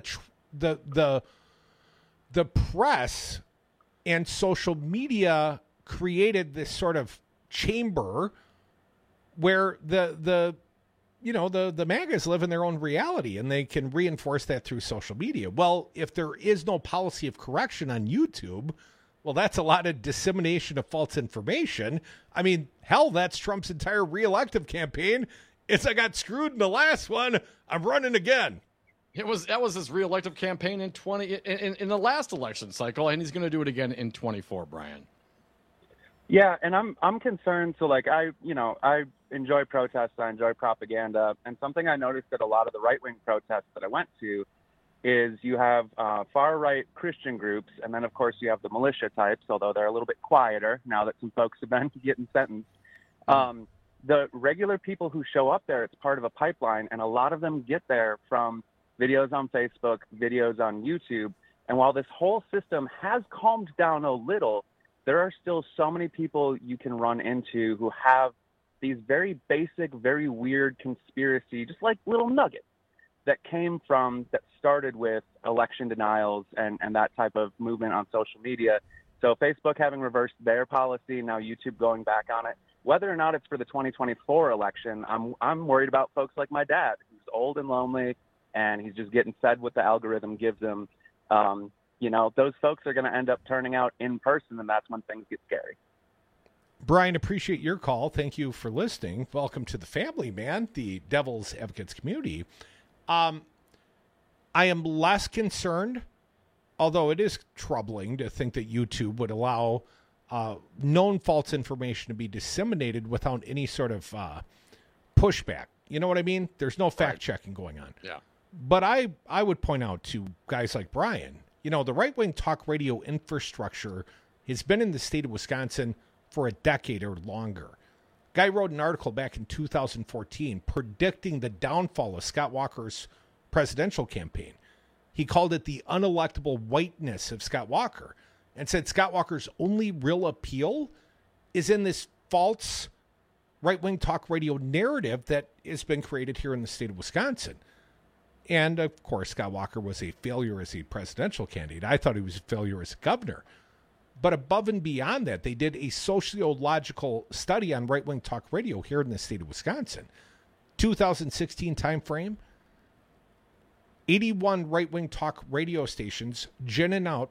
press and social media created this sort of chamber where the MAGAs live in their own reality, and they can reinforce that through social media. Well, if there is no policy of correction on YouTube, well, that's a lot of dissemination of false information. I mean, hell, that's Trump's entire reelective campaign. It's I got screwed in the last one. I'm running again. That was his reelective campaign in the last election cycle, and he's going to do it again in 24, Brian. Yeah, and I'm concerned. So, like, I enjoy protests. I enjoy propaganda. And something I noticed at a lot of the right-wing protests that I went to is you have far-right Christian groups, and then, of course, you have the militia types, although they're a little bit quieter now that some folks have been getting sentenced. The regular people who show up there, it's part of a pipeline, and a lot of them get there from videos on Facebook, videos on YouTube. And while this whole system has calmed down a little, there are still so many people you can run into who have these very basic, very weird conspiracy, just like little nuggets that started with election denials and that type of movement on social media. So Facebook having reversed their policy, now YouTube going back on it. Whether or not it's for the 2024 election, I'm worried about folks like my dad, who's old and lonely, and he's just getting fed what the algorithm gives him. Those folks are going to end up turning out in person, and that's when things get scary. Brian, appreciate your call. Thank you for listening. Welcome to the family, man, the Devil's Advocates community. I am less concerned, although it is troubling to think that YouTube would allow known false information to be disseminated without any sort of pushback. You know what I mean? There's no fact-checking going on. Yeah. But I would point out to guys like Brian, the right-wing talk radio infrastructure has been in the state of Wisconsin for a decade or longer. Guy wrote an article back in 2014 predicting the downfall of Scott Walker's presidential campaign. He called it the unelectable whiteness of Scott Walker and said Scott Walker's only real appeal is in this false right-wing talk radio narrative that has been created here in the state of Wisconsin. And, of course, Scott Walker was a failure as a presidential candidate. I thought he was a failure as a governor. But above and beyond that, they did a sociological study on right-wing talk radio here in the state of Wisconsin. 2016 timeframe, 81 right-wing talk radio stations ginning out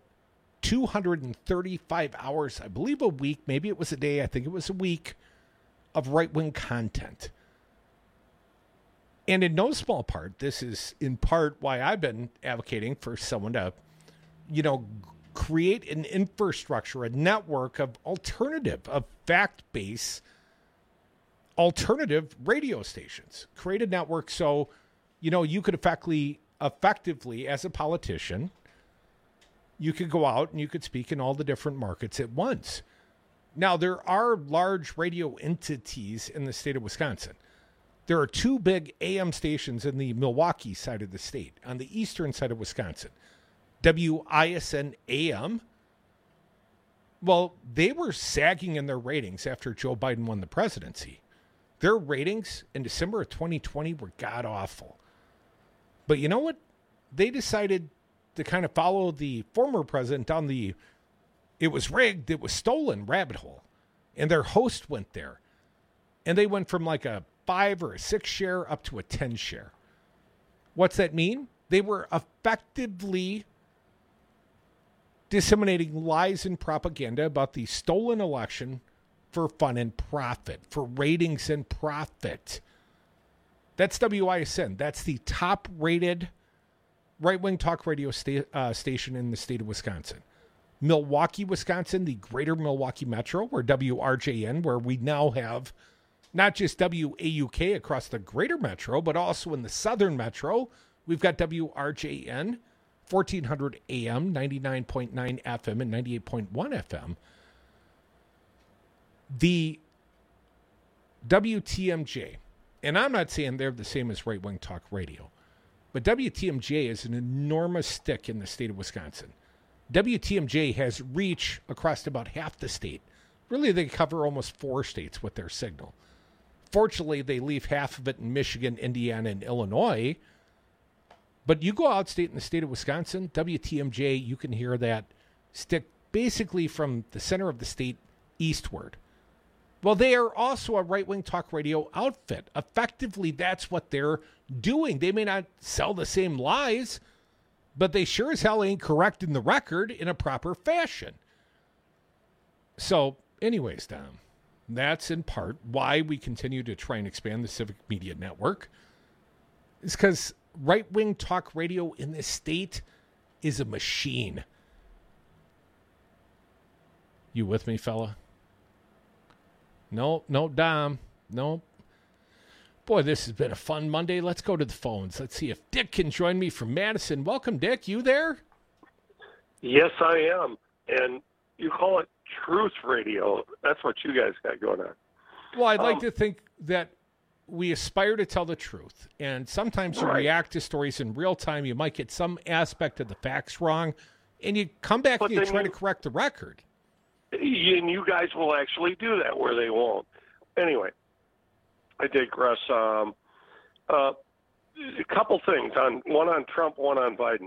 235 hours, I believe a week, maybe it was a day, I think it was a week, of right-wing content. And in no small part, this is in part why I've been advocating for someone to, create an infrastructure, a network of fact-based alternative radio stations. Create a network so, you could effectively, as a politician, you could go out and you could speak in all the different markets at once. Now, there are large radio entities in the state of Wisconsin. There are two big AM stations in the Milwaukee side of the state, on the eastern side of Wisconsin. WISN AM, well, they were sagging in their ratings after Joe Biden won the presidency. Their ratings in December of 2020 were god-awful. But you know what? They decided to kind of follow the former president down the it was rigged, it was stolen rabbit hole. And their host went there. And they went from like a 5 or a 6 share up to a 10 share. What's that mean? They were effectively disseminating lies and propaganda about the stolen election for fun and profit, for ratings and profit. That's WISN. That's the top-rated right-wing talk radio station in the state of Wisconsin. Milwaukee, Wisconsin, the greater Milwaukee metro, where WRJN, where we now have not just WAUK across the greater metro, but also in the southern metro, we've got WRJN, 1400 AM, 99.9 FM, and 98.1 FM. The WTMJ, and I'm not saying they're the same as right-wing talk radio, but WTMJ is an enormous stick in the state of Wisconsin. WTMJ has reach across about half the state. Really, they cover almost 4 states with their signal. Fortunately, they leave half of it in Michigan, Indiana, and Illinois. But you go outstate in the state of Wisconsin, WTMJ, you can hear that stick basically from the center of the state eastward. Well, they are also a right-wing talk radio outfit. Effectively, that's what they're doing. They may not sell the same lies, but they sure as hell ain't correcting the record in a proper fashion. So, anyways, Dom, that's in part why we continue to try and expand the Civic Media Network. It's because right-wing talk radio in this state is a machine. You with me, fella? No, Dom. No. Boy, this has been a fun Monday. Let's go to the phones. Let's see if Dick can join me from Madison. Welcome, Dick. You there? Yes, I am. And you call it truth radio. That's what you guys got going on. Well, I'd like to think that we aspire to tell the truth. And sometimes you react to stories in real time. You might get some aspect of the facts wrong. And you come back and you try to correct the record. And you guys will actually do that where they won't. Anyway, I digress. A couple things, one on Trump, one on Biden.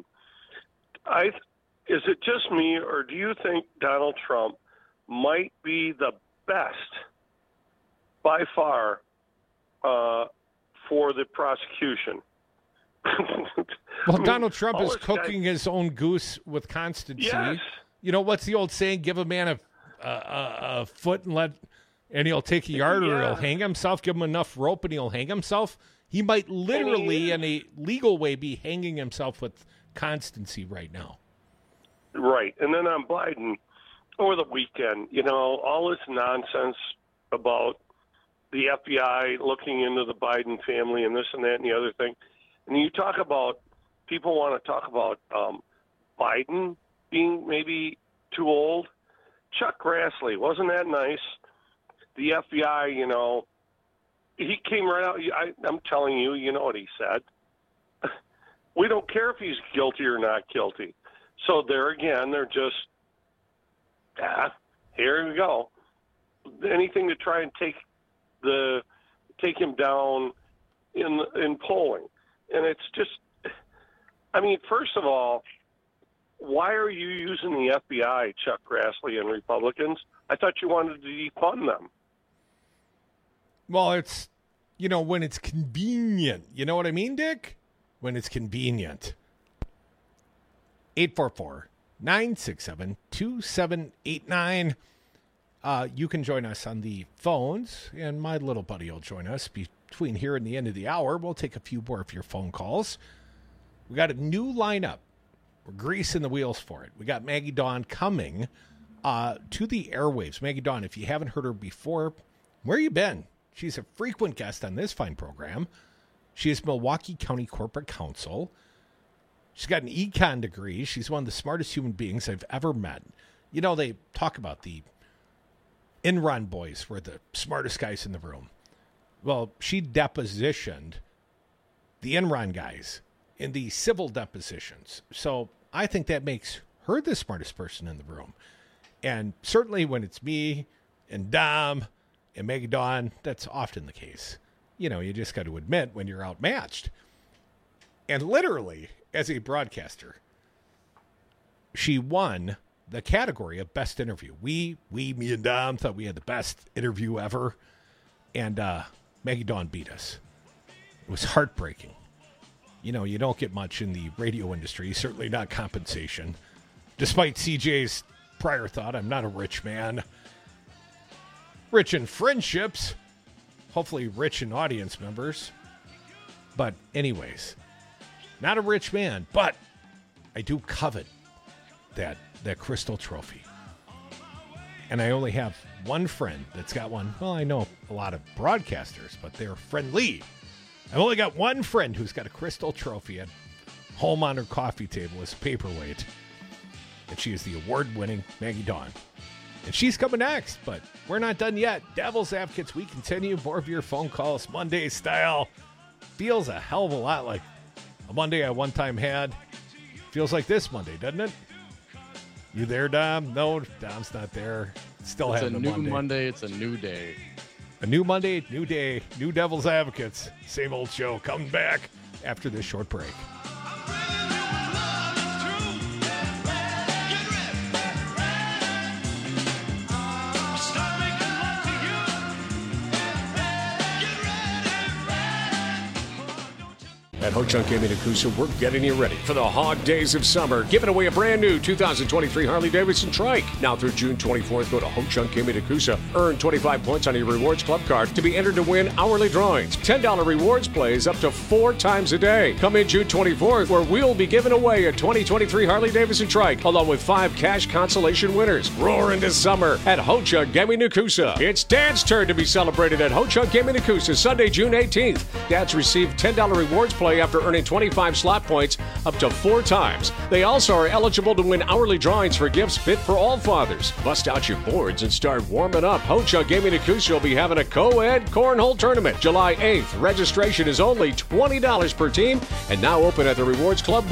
Is it just me, or do you think Donald Trump might be the best, by far, for the prosecution? Well, Donald Trump is cooking his own goose with constancy. Yes. You know, what's the old saying? Give a man a foot and he'll take a yard, or he'll hang himself. Give him enough rope and he'll hang himself. He might literally, in a legal way, be hanging himself with constancy right now. Right. And then on Biden, over the weekend, all this nonsense about the FBI looking into the Biden family and this and that and the other thing. And you talk about, people want to talk about Biden being maybe too old. Chuck Grassley, wasn't that nice? The FBI, he came right out. I'm telling you, you know what he said. We don't care if he's guilty or not guilty. So there again, they're just, here we go. Anything to try and take him down in polling. And it's just, first of all, why are you using the FBI, Chuck Grassley and Republicans? I thought you wanted to defund them. Well, it's, when it's convenient. You know what I mean, Dick? When it's convenient. 844-967-2789. You can join us on the phones, and my little buddy will join us between here and the end of the hour. We'll take a few more of your phone calls. We got a new lineup. We're greasing the wheels for it. We got Maggie Dawn coming to the airwaves. Maggie Dawn, if you haven't heard her before, where you been? She's a frequent guest on this fine program. She is Milwaukee County Corporate Counsel. She's got an econ degree. She's one of the smartest human beings I've ever met. They talk about the Enron boys were the smartest guys in the room. Well, she depositioned the Enron guys in the civil depositions. So I think that makes her the smartest person in the room. And certainly when it's me and Dom and Maggie Dawn, that's often the case. You just got to admit when you're outmatched. And literally, as a broadcaster, she won the category of best interview. Me and Dom thought we had the best interview ever. And Maggie Dawn beat us. It was heartbreaking. You don't get much in the radio industry, certainly not compensation. Despite CJ's prior thought, I'm not a rich man. Rich in friendships. Hopefully rich in audience members. But anyways, not a rich man, but I do covet that crystal trophy. And I only have one friend that's got one. Well, I know a lot of broadcasters, but they're friendly. I've only got one friend who's got a crystal trophy at home on her coffee table as a paperweight. And she is the award-winning Maggie Dawn. And she's coming next, but we're not done yet. Devil's Advocates, we continue. More of your phone calls, Monday style. Feels a hell of a lot like a Monday I one time had. Feels like this Monday, doesn't it? You there, Dom? No, Dom's not there. Still having a new Monday. It's a new day. A new Monday, new day, new Devil's Advocates. Same old show coming back after this short break. At Ho Chunk Gaming in Coosa, we're getting you ready for the hog days of summer, giving away a brand new 2023 Harley-Davidson Trike. Now through June 24th, go to Ho Chunk Gaming in Coosa. Earn 25 points on your Rewards Club card to be entered to win hourly drawings. $10 rewards plays up to 4 times a day. Come in June 24th, where we'll be giving away a 2023 Harley-Davidson Trike, along with 5 cash consolation winners. Roar into summer at Ho Chunk Gaming in Coosa. It's Dad's turn to be celebrated at Ho Chunk Gaming in Coosa, Sunday, June 18th. Dads receive $10 rewards play after earning 25 slot points up to 4 times. They also are eligible to win hourly drawings for gifts fit for all fathers. Bust out your boards and start warming up. Ho Chunk Gaming in Coosa will be having a co-ed cornhole tournament July 8th. Registration is only $20 per team and now open at the Rewards Club booth.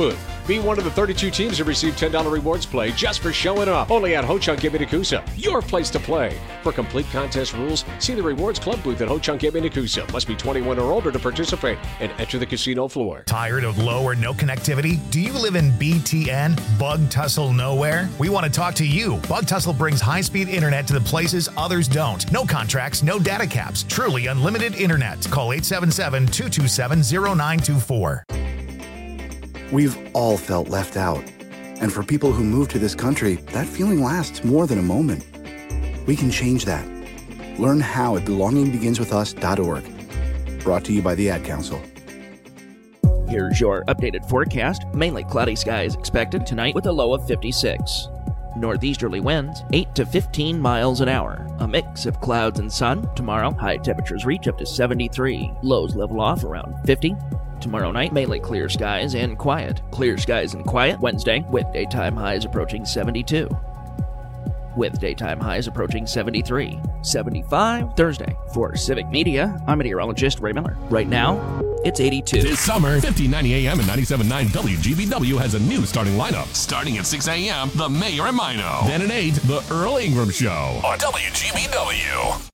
Be one of the 32 teams to receive $10 rewards play just for showing up. Only at Ho-Chunk Gaming Nakusa, your place to play. For complete contest rules, see the Rewards Club booth at Ho-Chunk Gaming Nakusa. Must be 21 or older to participate and enter the casino floor. Tired of low or no connectivity? Do you live in BTN? Bug Tussle nowhere? We want to talk to you. Bug Tussle brings high-speed internet to the places others don't. No contracts, no data caps. Truly unlimited internet. Call 877-227-0924. We've all felt left out. And for people who move to this country, that feeling lasts more than a moment. We can change that. Learn how at belongingbeginswithus.org. Brought to you by the Ad Council. Here's your updated forecast. Mainly cloudy skies expected tonight with a low of 56. Northeasterly winds 8 to 15 miles an hour. A mix of clouds and sun. Tomorrow, high temperatures reach up to 73. Lows level off around 50. Tomorrow night, mainly clear skies and quiet. Clear skies and quiet Wednesday, with daytime highs approaching 72. With daytime highs approaching 73. 75 Thursday. For Civic Media, I'm meteorologist Ray Miller. Right now, it's 82. This summer, 1590 AM and 97.9 WGBW has a new starting lineup. Starting at 6 a.m., The Mayor and Mino. Then at 8, The Earl Ingram Show on WGBW.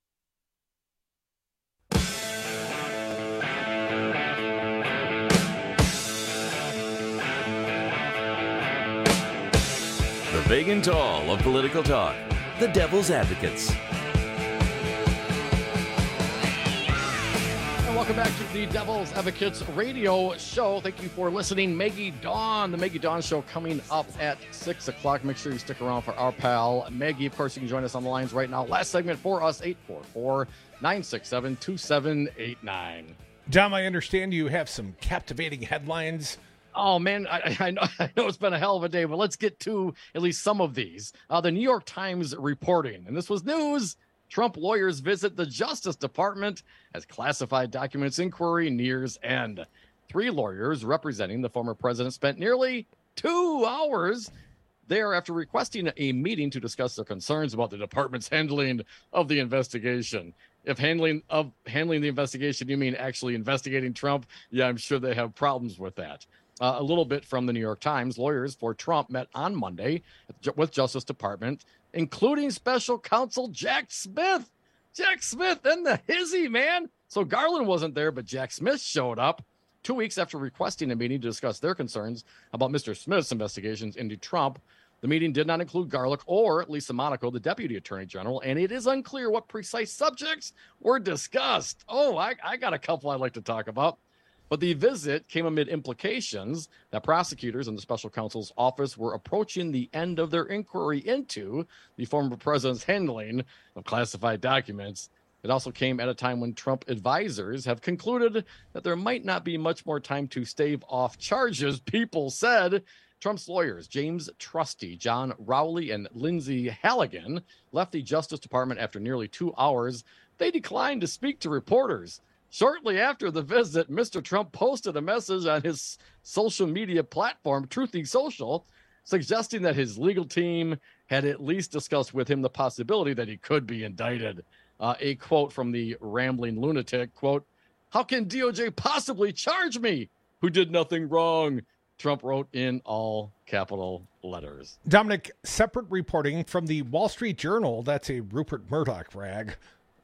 The big and tall of political talk. The Devil's Advocates. And welcome back to the Devil's Advocates radio show. Thank you for listening. Maggie Dawn, the Maggie Dawn show coming up at 6 o'clock. Make sure you stick around for our pal Maggie. Of course, you can join us on the lines right now. Last segment for us, 844-967-2789. Dom, I understand you have some captivating headlines. Oh, man, I know it's been a hell of a day, but let's get to at least some of these. The New York Times reporting, and this was news, Trump lawyers visit the Justice Department as classified documents inquiry nears end. 3 lawyers representing the former president spent nearly 2 hours there after requesting a meeting to discuss their concerns about the department's handling of the investigation. If handling the investigation, you mean actually investigating Trump, yeah, I'm sure they have problems with that. A little bit from the New York Times. Lawyers for Trump met on Monday with Justice Department, including special counsel Jack Smith. Jack Smith and the hizzy, man. So Garland wasn't there, but Jack Smith showed up 2 weeks after requesting a meeting to discuss their concerns about Mr. Smith's investigations into Trump. The meeting did not include Garlick or Lisa Monaco, the Deputy Attorney General, and it is unclear what precise subjects were discussed. Oh, I got a couple I'd like to talk about. But the visit came amid implications that prosecutors in the special counsel's office were approaching the end of their inquiry into the former president's handling of classified documents. It also came at a time when Trump advisors have concluded that there might not be much more time to stave off charges. People said Trump's lawyers, James Trusty, John Rowley, and Lindsay Halligan, left the Justice Department after nearly 2 hours. They declined to speak to reporters. Shortly after the visit, Mr. Trump posted a message on his social media platform, Truthy Social, suggesting that his legal team had at least discussed with him the possibility that he could be indicted. A quote from the rambling lunatic, quote, "How can DOJ possibly charge me who did nothing wrong?" Trump wrote in all capital letters. Dominic, separate reporting from the Wall Street Journal, that's a Rupert Murdoch rag,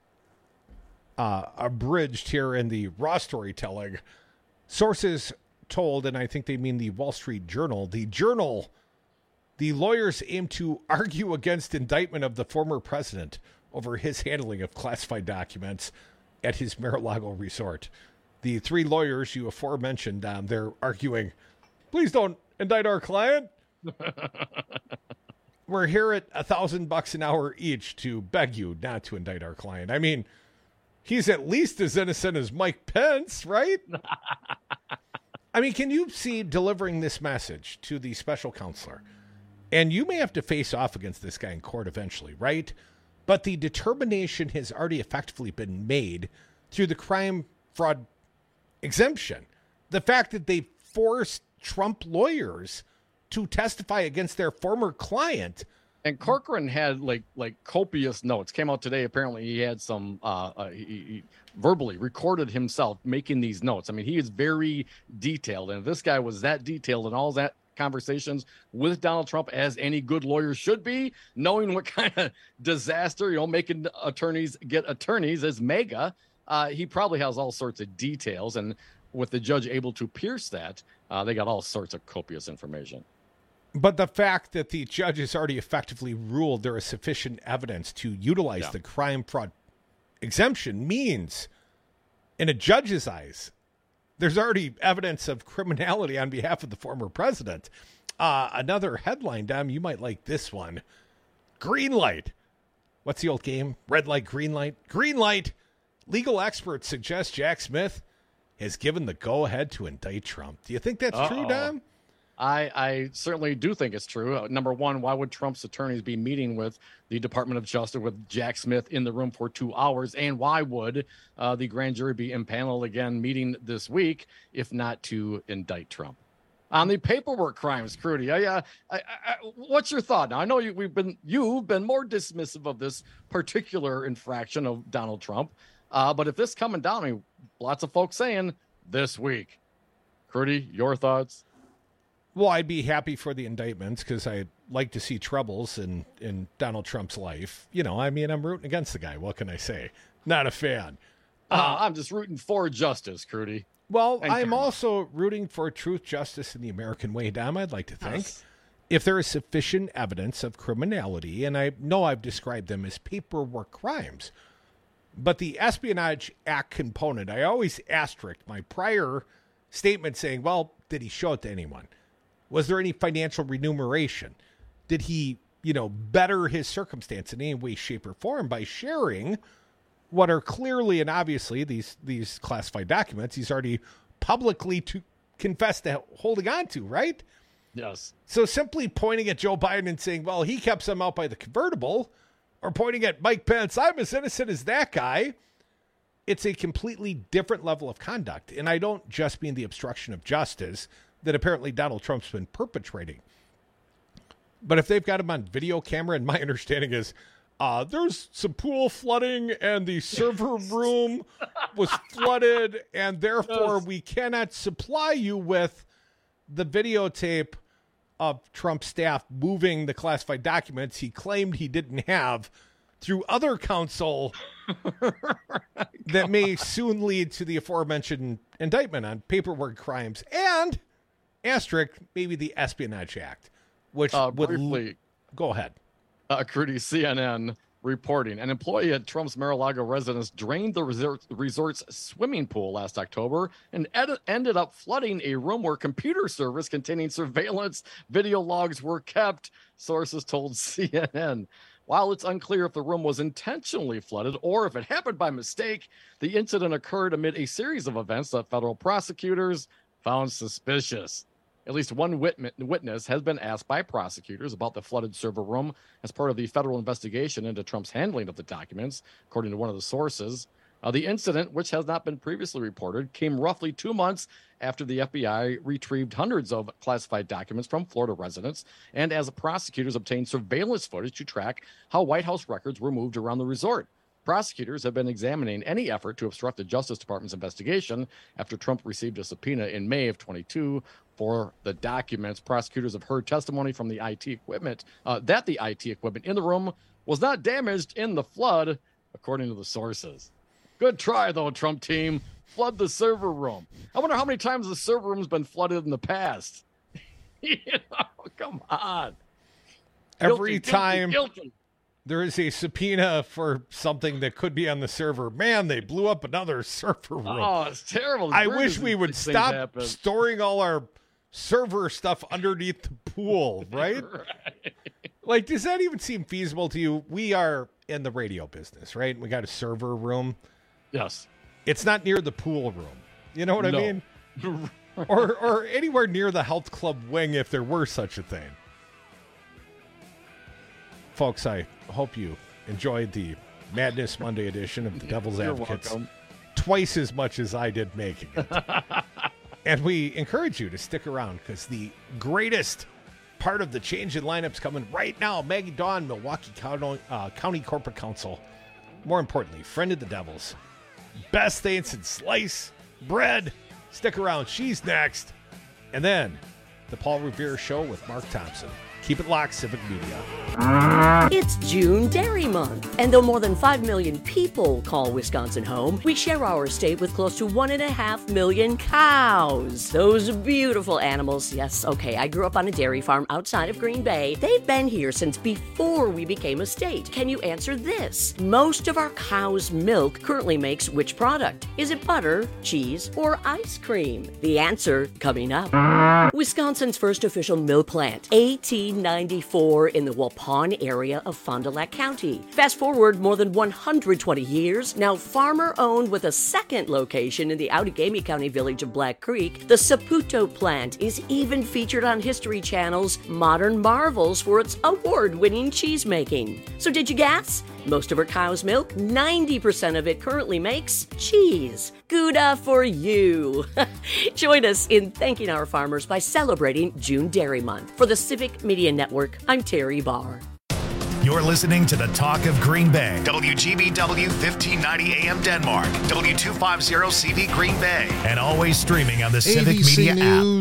abridged here in the raw storytelling. Sources told, and I think they mean the Wall Street Journal, the lawyers aim to argue against indictment of the former president over his handling of classified documents at his Mar-a-Lago resort. The 3 lawyers you aforementioned, they're arguing, please don't indict our client. We're here at $1,000 an hour each to beg you not to indict our client. I mean, he's at least as innocent as Mike Pence, right? I mean, can you see delivering this message to the special counselor? And you may have to face off against this guy in court eventually, right? But the determination has already effectively been made through the crime fraud exemption. The fact that they forced Trump lawyers to testify against their former client. And Corcoran had like copious notes. Came out today. Apparently, he had some. He verbally recorded himself making these notes. I mean, he is very detailed, and if this guy was that detailed and all that conversations with Donald Trump, as any good lawyer should be, knowing what kind of disaster, making attorneys get attorneys as mega. He probably has all sorts of details, and with the judge able to pierce that, they got all sorts of copious information. But the fact that the judge has already effectively ruled there is sufficient evidence to utilize the crime fraud exemption means, in a judge's eyes, there's already evidence of criminality on behalf of the former president. Another headline, Dom, you might like this one. Green light. What's the old game? Red light, green light. Green light. Legal experts suggest Jack Smith has given the go-ahead to indict Trump. Do you think that's true, Dom? I certainly do think it's true. Number one, why would Trump's attorneys be meeting with the Department of Justice with Jack Smith in the room for 2 hours? And why would the grand jury be impaneled again meeting this week, if not to indict Trump? On the paperwork crimes, Crudy, what's your thought? Now, I know you've been more dismissive of this particular infraction of Donald Trump, but if this coming down, lots of folks saying this week. Crudy, your thoughts? Well, I'd be happy for the indictments because I'd like to see troubles in Donald Trump's life. I'm rooting against the guy. What can I say? Not a fan. I'm just rooting for justice, Crudy. Well, I'm also rooting for truth, justice, and the American way, Dom, I'd like to think. Yes. If there is sufficient evidence of criminality, and I know I've described them as paperwork crimes, but the Espionage Act component, I always asterisk my prior statement saying, well, did he show it to anyone? Was there any financial remuneration? Did he, better his circumstance in any way, shape, or form by sharing what are clearly and obviously these classified documents he's already publicly confessed to holding on to, right? Yes. So simply pointing at Joe Biden and saying, well, he kept some out by the convertible, or pointing at Mike Pence, I'm as innocent as that guy, it's a completely different level of conduct. And I don't just mean the obstruction of justice that apparently Donald Trump's been perpetrating. But if they've got him on video camera, and my understanding is there's some pool flooding and the server room was flooded, and therefore we cannot supply you with the videotape of Trump's staff moving the classified documents he claimed he didn't have through other counsel that may soon lead to the aforementioned indictment on paperwork crimes and asterisk, maybe the Espionage Act, which would go ahead. Crudy, CNN reporting an employee at Trump's Mar-a-Lago residence drained the resort's swimming pool last October and ended up flooding a room where computer servers containing surveillance video logs were kept, sources told CNN. While it's unclear if the room was intentionally flooded or if it happened by mistake, the incident occurred amid a series of events that federal prosecutors found suspicious. At least one witness has been asked by prosecutors about the flooded server room as part of the federal investigation into Trump's handling of the documents, according to one of the sources. The incident, which has not been previously reported, came roughly 2 months after the FBI retrieved hundreds of classified documents from Florida residents and as prosecutors obtained surveillance footage to track how White House records were moved around the resort. Prosecutors have been examining any effort to obstruct the Justice Department's investigation after Trump received a subpoena in May of 22 for the documents. Prosecutors have heard testimony from the IT equipment that the IT equipment in the room was not damaged in the flood, according to the sources. Good try, though, Trump team. Flood the server room. I wonder how many times the server room's been flooded in the past. Come on. Every time there is a subpoena for something that could be on the server, man, they blew up another server room. Oh, it's terrible. I wish we would stop storing all our server stuff underneath the pool, right? Right. Like, does that even seem feasible to you? We are in the radio business, right? We got a server room. Yes. It's not near the pool room. You know what I mean? or anywhere near the health club wing if there were such a thing. Folks, I hope you enjoyed the Madness Monday edition of the Devil's Advocates twice as much as I did making it. And we encourage you to stick around because the greatest part of the change in lineups coming right now. Maggie Dawn, Milwaukee County Corporate Counsel. More importantly, friend of the Devils. Best Thanks and Slice Bread. Stick around. She's next. And then The Paul Revere Show with Mark Thompson. Keep it locked, Civic Media. It's June Dairy Month, and though more than 5 million people call Wisconsin home, we share our state with close to 1.5 million cows. Those beautiful animals. Yes, okay, I grew up on a dairy farm outside of Green Bay. They've been here since before we became a state. Can you answer this? Most of our cow's milk currently makes which product? Is it butter, cheese, or ice cream? The answer coming up. Wisconsin's first official milk plant, 1894, in the Waupun area of Fond du Lac County. Fast forward more than 120 years, now farmer-owned with a second location in the Outagamie County village of Black Creek, the Saputo plant is even featured on History Channel's Modern Marvels for its award-winning cheese-making. So did you guess? Most of our cow's milk, 90% of it currently makes cheese. Gouda for you. Join us in thanking our farmers by celebrating June Dairy Month. For the Civic Media Network, I'm Terry Barr. You're listening to the Talk of Green Bay. WGBW 1590 AM Denmark. W250 CV Green Bay. And always streaming on the Civic Media app.